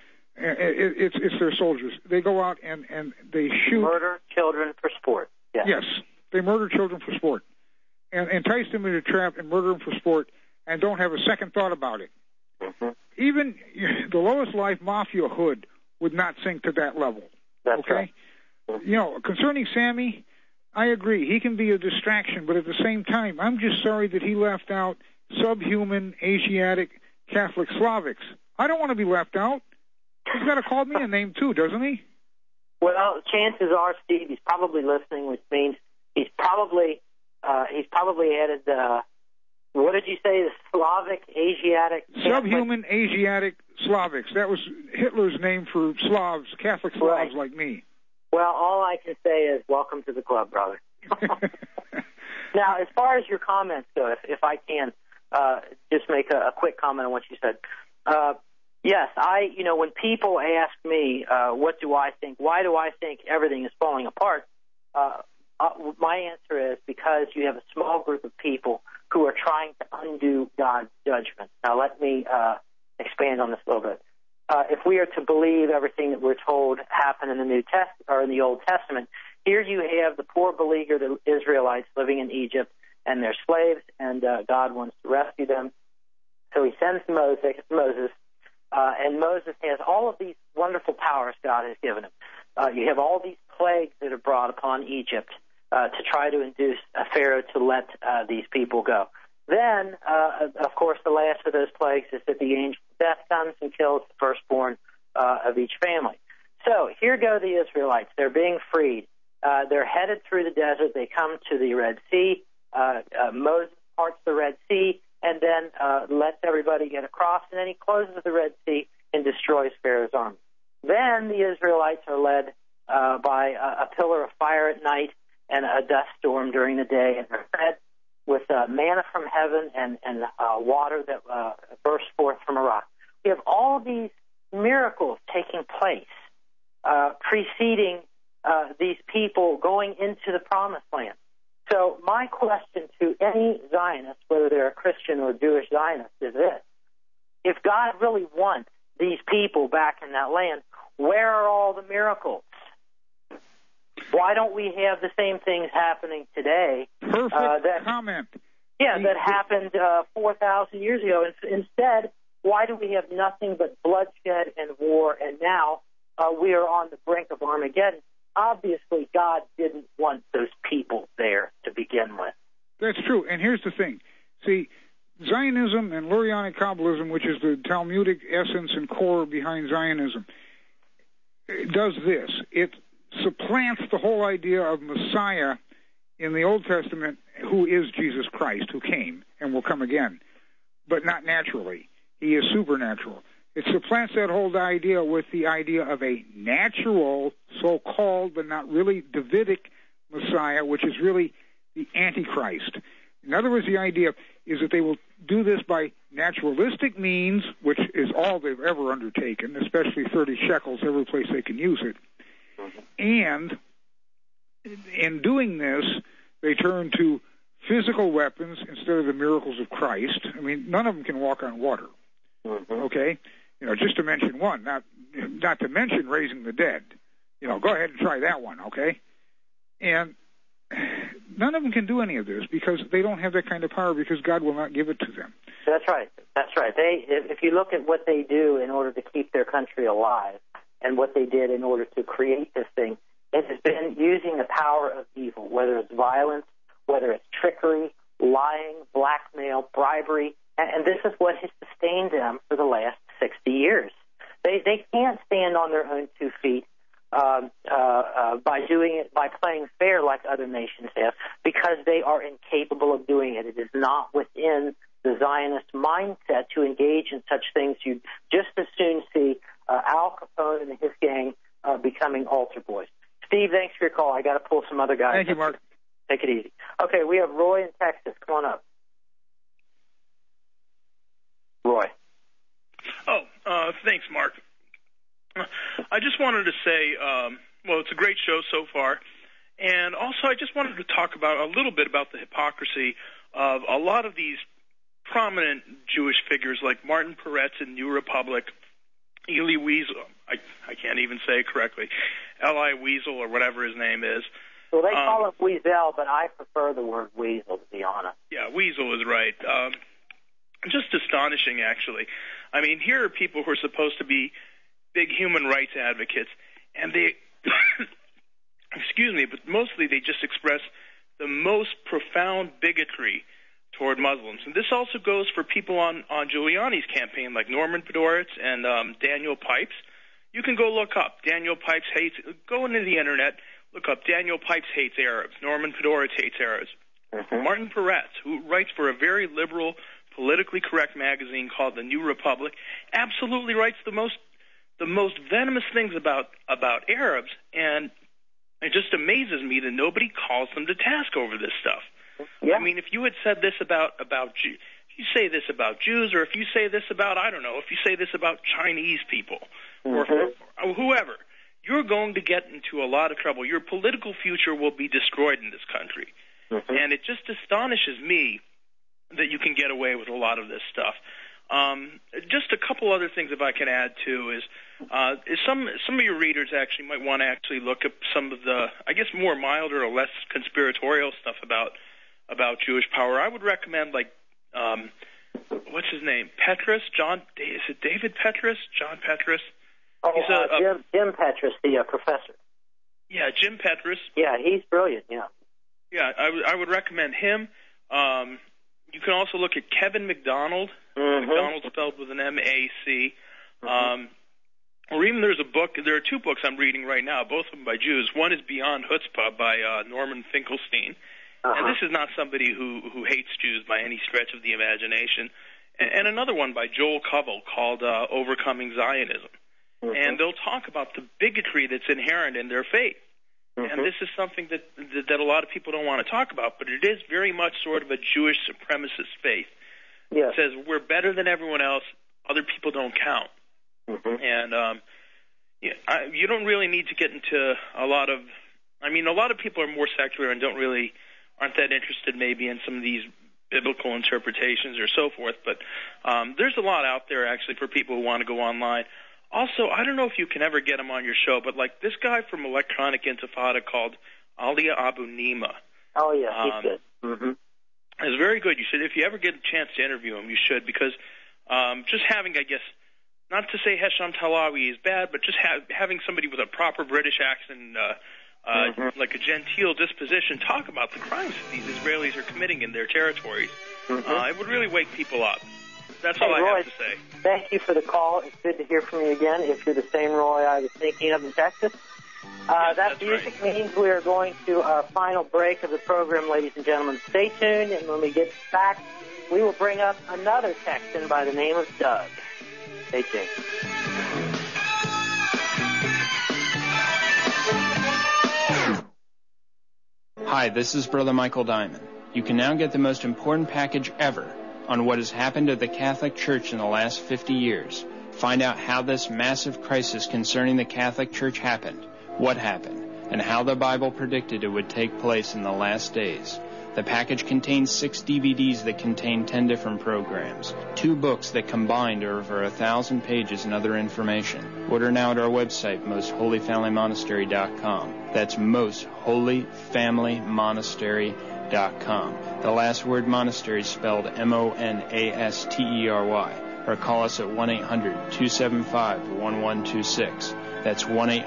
it's their soldiers. They go out and they shoot. Murder children for sport. Yes, they murder children for sport. And entice them into a trap and murder them for sport and don't have a second thought about it. Even the lowest life mafia hood would not sink to that level. That's okay? Right. Concerning Sammy, I agree. He can be a distraction, but at the same time, I'm just sorry that he left out subhuman, Asiatic, Catholic Slavics. I don't want to be left out. He's got to call me a name too, doesn't he? Well, chances are, Steve, he's probably listening, which means he's probably added what did you say? The Slavic, Asiatic, subhuman, Asiatic Slavics. That was Hitler's name for Slavs, Catholic Slavs like me. Well, all I can say is welcome to the club, brother. Now, as far as your comments go, if I can just make a quick comment on what you said. Yes, when people ask me, what do I think? Why do I think everything is falling apart? My answer is because you have a small group of people who are trying to undo God's judgment. Now, let me expand on this a little bit. If we are to believe everything that we're told happened in the New Testament or in the Old Testament, here you have the poor beleaguered Israelites living in Egypt, and they're slaves, and God wants to rescue them. So He sends Moses, and Moses has all of these wonderful powers God has given him. You have all these plagues that are brought upon Egypt. to try to induce Pharaoh to let these people go. Then, of course, the last of those plagues is that the angel of death comes and kills the firstborn of each family. So here go the Israelites. They're being freed. They're headed through the desert. They come to the Red Sea. Moses parts the Red Sea and then lets everybody get across, and then he closes the Red Sea and destroys Pharaoh's army. Then the Israelites are led by a pillar of fire at night and a dust storm during the day, and they're fed with manna from heaven and water that bursts forth from a rock. We have all these miracles taking place, preceding these people going into the Promised Land. So my question to any Zionist, whether they're a Christian or Jewish Zionist, is this. If God really wants these people back in that land, where are all the miracles? Why don't we have the same things happening today? Perfect comment. Yeah, that happened 4,000 years ago. Instead, why do we have nothing but bloodshed and war, and now we are on the brink of Armageddon? Obviously, God didn't want those people there to begin with. That's true. And here's the thing. See, Zionism and Lurianic Kabbalism, which is the Talmudic essence and core behind Zionism, does this. It supplants the whole idea of Messiah in the Old Testament, who is Jesus Christ, who came and will come again, but not naturally. He is supernatural. It supplants that whole idea with the idea of a natural, so-called, but not really Davidic Messiah, which is really the Antichrist. In other words, the idea is that they will do this by naturalistic means, which is all they've ever undertaken, especially 30 shekels every place they can use it. And in doing this, they turn to physical weapons instead of the miracles of Christ. I mean, none of them can walk on water. Okay? Just to mention one, not to mention raising the dead. Go ahead and try that one, okay? And none of them can do any of this because they don't have that kind of power, because God will not give it to them. That's right. That's right. If you look at what they do in order to keep their country alive and what they did in order to create this thing, it has been using the power of evil, whether it's violence, whether it's trickery, lying, blackmail, bribery, and this is what has sustained them for the last 60 years. They can't stand on their own 2 feet by doing it, by playing fair like other nations have, because they are incapable of doing it. It is not within the Zionist mindset to engage in such things. You just as soon see Al Capone and his gang becoming altar boys. Steve, thanks for your call. I got to pull some other guys. Thank you, Mark. Take it easy. Okay, we have Roy in Texas. Come on up. Roy. Thanks, Mark. I just wanted to say, it's a great show so far. And also, I just wanted to talk a little bit about the hypocrisy of a lot of these prominent Jewish figures like Martin Peretz in New Republic, Elie Wiesel, I can't even say it correctly, Eli Wiesel or whatever his name is. Well, they call it Wiesel, but I prefer the word weasel, to be honest. Yeah, Wiesel is right. Just astonishing, actually. I mean, here are people who are supposed to be big human rights advocates, and they, excuse me, but mostly they just express the most profound bigotry toward Muslims. And this also goes for people on Giuliani's campaign, like Norman Podhoretz and Daniel Pipes. You can go look up Daniel Pipes hates, go into the internet, look up Daniel Pipes hates Arabs, Norman Podhoretz hates Arabs. Martin Peretz, who writes for a very liberal, politically correct magazine called The New Republic, absolutely writes the most venomous things about Arabs, and it just amazes me that nobody calls them to task over this stuff. Yeah. I mean, if you had said this about Jews, if you say this about Jews, or if you say this about, I don't know, if you say this about Chinese people or whoever, you're going to get into a lot of trouble. Your political future will be destroyed in this country. And it just astonishes me that you can get away with a lot of this stuff. Just a couple other things, if I can add to, is some of your readers actually might want to actually look up some of the, I guess, more milder or less conspiratorial stuff about Jewish power. I would recommend, like, what's his name? Petrus? Is it David Petrus? John Petrus? Oh, Jim Petrus, the professor. Yeah, Jim Petrus. Yeah, he's brilliant, yeah. Yeah, I would recommend him. You can also look at Kevin McDonald. McDonald spelled with an M-A-C. Or even there are 2 books I'm reading right now, both of them by Jews. One is Beyond Chutzpah by Norman Finkelstein. And this is not somebody who hates Jews by any stretch of the imagination. And another one by Joel Covell called Overcoming Zionism. And they'll talk about the bigotry that's inherent in their faith. And this is something that a lot of people don't want to talk about, but it is very much sort of a Jewish supremacist faith. It says we're better than everyone else, other people don't count. And you don't really need to get into a lot of people are more secular and aren't that interested maybe in some of these biblical interpretations or so forth, but there's a lot out there actually for people who want to go online. Also, I don't know if you can ever get him on your show, but like this guy from Electronic Intifada called Alia Abu Nima. Oh, yeah, he's good. It's very good. You should, if you ever get a chance to interview him, you should, because just having, I guess, not to say Hesham Talawi is bad, but just having somebody with a proper British accent, like a genteel disposition, talk about the crimes that these Israelis are committing in their territories, it would really wake people up. That's all I have to say. Thank you for the call. It's good to hear from you again. If you're the same Roy I was thinking of in Texas. That music means we are going to our final break of the program, ladies and gentlemen. Stay tuned, and when we get back, we will bring up another Texan by the name of Doug. Stay tuned. Hi, this is Brother Michael Diamond. You can now get the most important package ever on what has happened to the Catholic Church in the last 50 years. Find out how this massive crisis concerning the Catholic Church happened, what happened, and how the Bible predicted it would take place in the last days. The package contains 6 DVDs that contain 10 different programs, 2 books that combined are over 1,000 pages and other information. Order now at our website, mostholyfamilymonastery.com. That's mostholyfamilymonastery.com. The last word monastery is spelled M-O-N-A-S-T-E-R-Y. Or call us at 1-800-275-1126. That's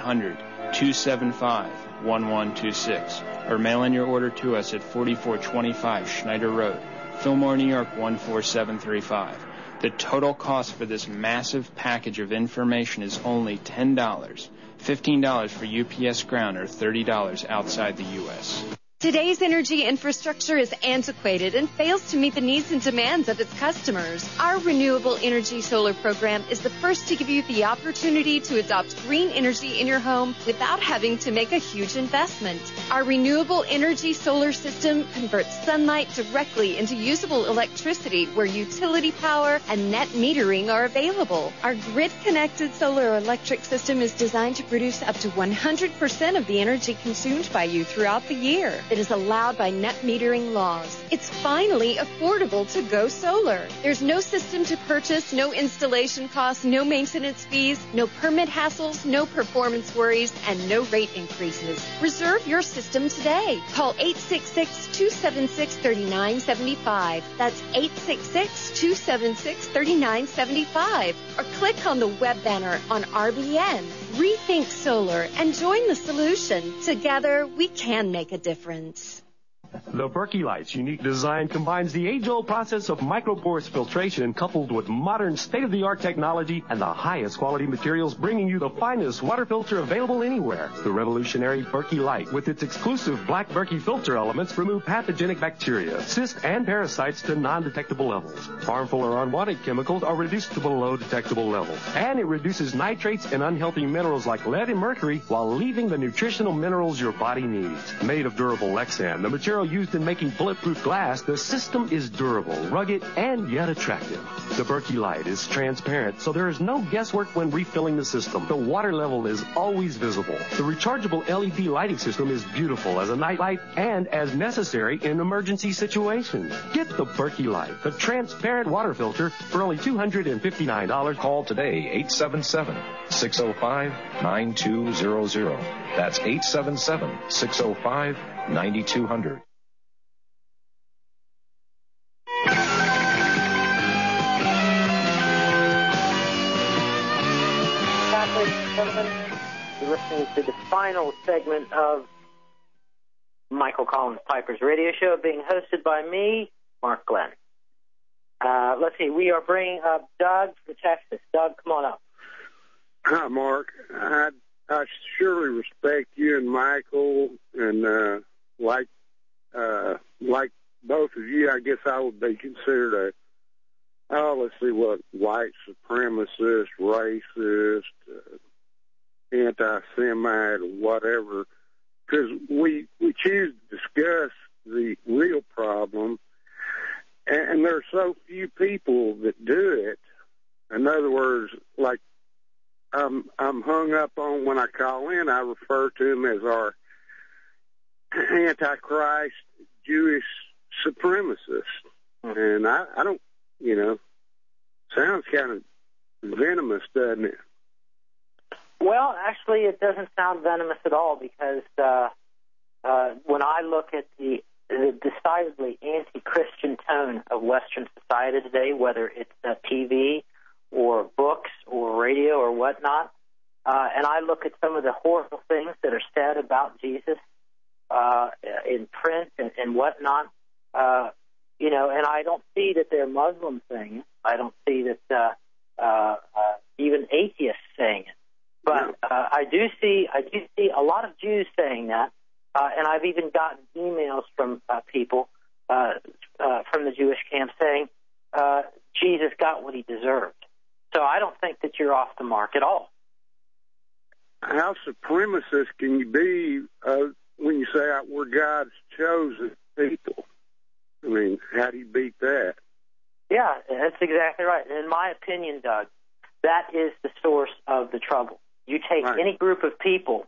1-800-275-1126. Or mail in your order to us at 4425 Schneider Road, Fillmore, New York 14735. The total cost for this massive package of information is only $10, $15 for UPS Ground, or $30 outside the U.S. Today's energy infrastructure is antiquated and fails to meet the needs and demands of its customers. Our Renewable Energy Solar program is the first to give you the opportunity to adopt green energy in your home without having to make a huge investment. Our Renewable Energy Solar system converts sunlight directly into usable electricity where utility power and net metering are available. Our grid-connected solar electric system is designed to produce up to 100% of the energy consumed by you throughout the year. It is allowed by net metering laws. It's finally affordable to go solar. There's no system to purchase, no installation costs, no maintenance fees, no permit hassles, no performance worries, and no rate increases. Reserve your system today. Call 866-276-3975. That's 866-276-3975. Or click on the web banner on RBN. Rethink Solar and join the solution. Together, we can make a difference. The Berkey Light's unique design combines the age-old process of microporous filtration coupled with modern state-of-the-art technology and the highest quality materials, bringing you the finest water filter available anywhere. The revolutionary Berkey Light, with its exclusive black Berkey filter elements, remove pathogenic bacteria, cysts, and parasites to non-detectable levels. Harmful or unwanted chemicals are reduced to below detectable levels. And it reduces nitrates and unhealthy minerals like lead and mercury while leaving the nutritional minerals your body needs. Made of durable Lexan, the material used in making bulletproof glass, the system is durable, rugged, and yet attractive. The Berkey Light is transparent, so there is no guesswork when refilling the system. The water level is always visible. The rechargeable LED lighting system is beautiful as a night light and as necessary in emergency situations. Get the Berkey Light, the transparent water filter, for only $259. Call today, 877-605-9200. That's 877-605-9200. Ladies and gentlemen, you're listening to the final segment of Michael Collins Piper's radio show, being hosted by me, Mark Glenn. Let's see, we are bringing up Doug from Texas. Doug, come on up. Hi, Mark. I surely respect you and Michael, and like both of you, I guess I would be considered let's see what, white supremacist, racist, anti-Semite, or whatever, because we choose to discuss the real problem, and there are so few people that do it. In other words, like I'm hung up on when I call in, I refer to them as our Antichrist Jewish supremacists, and I don't, sounds kind of venomous, doesn't it? Well, actually, it doesn't sound venomous at all, because when I look at the decidedly anti-Christian tone of Western society today, whether it's TV or books or radio or whatnot, and I look at some of the horrible things that are said about Jesus in print and whatnot, and I don't see that they're Muslims saying it. I don't see that even atheists saying it. But I do see a lot of Jews saying that, and I've even gotten emails from people from the Jewish camp saying Jesus got what he deserved. So I don't think that you're off the mark at all. How supremacist can you be when you say we're God's chosen people? I mean, how do you beat that? Yeah, that's exactly right. And in my opinion, Doug, that is the source of the trouble. You take any group of people,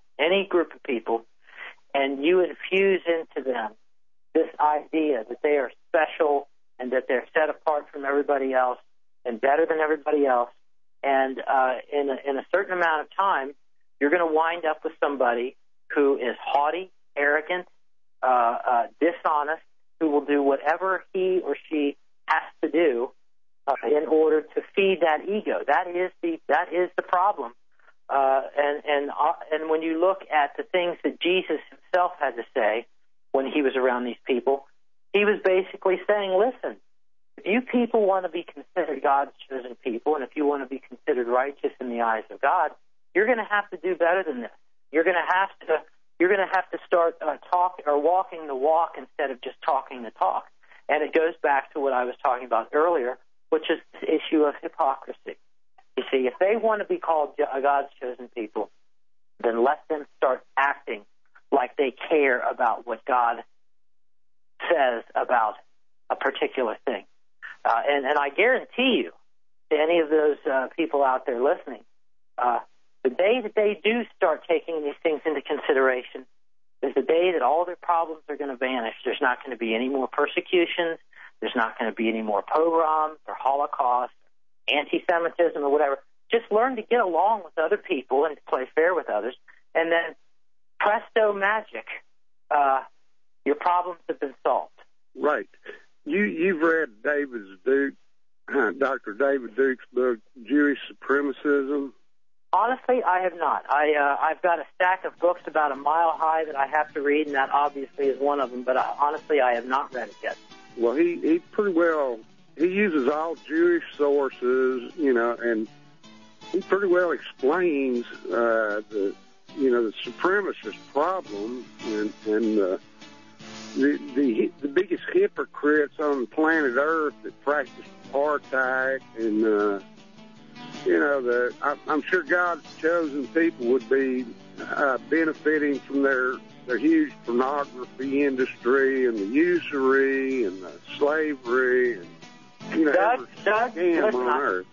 and you infuse into them this idea that they are special and that they're set apart from everybody else and better than everybody else. And in a certain amount of time, you're going to wind up with somebody who is haughty, arrogant, dishonest, who will do whatever he or she has to do in order to feed that ego. That is the problem. And when you look at the things that Jesus himself had to say when he was around these people, he was basically saying, listen, if you people want to be considered God's chosen people, and if you want to be considered righteous in the eyes of God, you're going to have to do better than this. You're going to have to start walking the walk instead of just talking the talk. And it goes back to what I was talking about earlier, which is the issue of hypocrisy. You see, if they want to be called God's chosen people, then let them start acting like they care about what God says about a particular thing. And I guarantee you, to any of those people out there listening, the day that they do start taking these things into consideration is the day that all their problems are going to vanish. There's not going to be any more persecutions. There's not going to be any more pogroms or Holocaust, anti-Semitism or whatever. Just learn to get along with other people and to play fair with others, and then presto magic, your problems have been solved. Right. You've read Dr. David Duke's book, Jewish Supremacism? Honestly, I have not. I've got a stack of books about a mile high that I have to read, and that obviously is one of them, but honestly, I have not read it yet. Well, he pretty well, he uses all Jewish sources, and he pretty well explains the supremacist problem and the biggest hypocrites on planet Earth that practice apartheid, and I'm sure God's chosen people would be benefiting from their huge pornography industry and the usury and the slavery and Doug, listen,